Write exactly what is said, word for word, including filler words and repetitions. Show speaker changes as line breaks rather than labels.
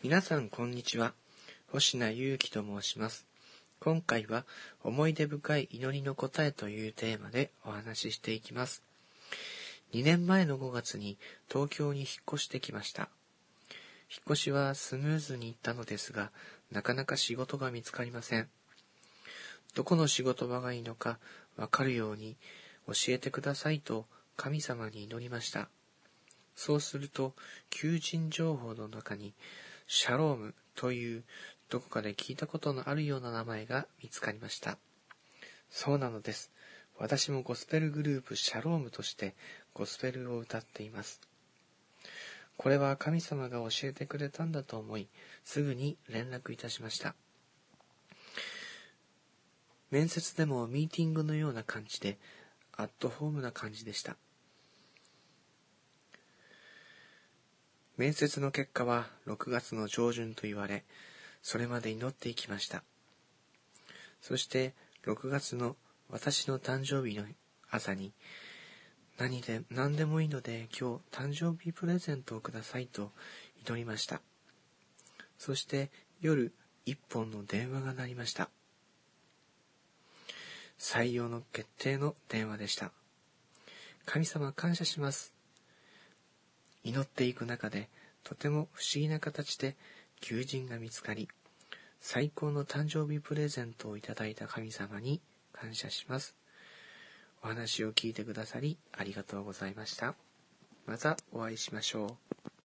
皆さんこんにちは。星名祐希と申します。今回は思い出深い祈りの答えというテーマでお話ししていきます。にねんまえのごがつに東京に引っ越してきました。引っ越しはスムーズにいったのですが、なかなか仕事が見つかりません。どこの仕事場がいいのかわかるように教えてくださいと神様に祈りました。そうすると求人情報の中にシャロームというどこかで聞いたことのあるような名前が見つかりました。そうなのです。私もゴスペルグループシャロームとしてゴスペルを歌っています。これは神様が教えてくれたんだと思い、すぐに連絡いたしました。面接でもミーティングのような感じで、アットホームな感じでした。面接の結果はろくがつの上旬と言われ、それまで祈っていきました。そしてろくがつの私の誕生日の朝に、何で何でもいいので今日誕生日プレゼントをくださいと祈りました。そして夜一本の電話が鳴りました。採用の決定の電話でした。神様感謝します。祈っていく中でとても不思議な形で求人が見つかり、最高の誕生日プレゼントをいただいた神様に感謝します。お話を聞いてくださりありがとうございました。またお会いしましょう。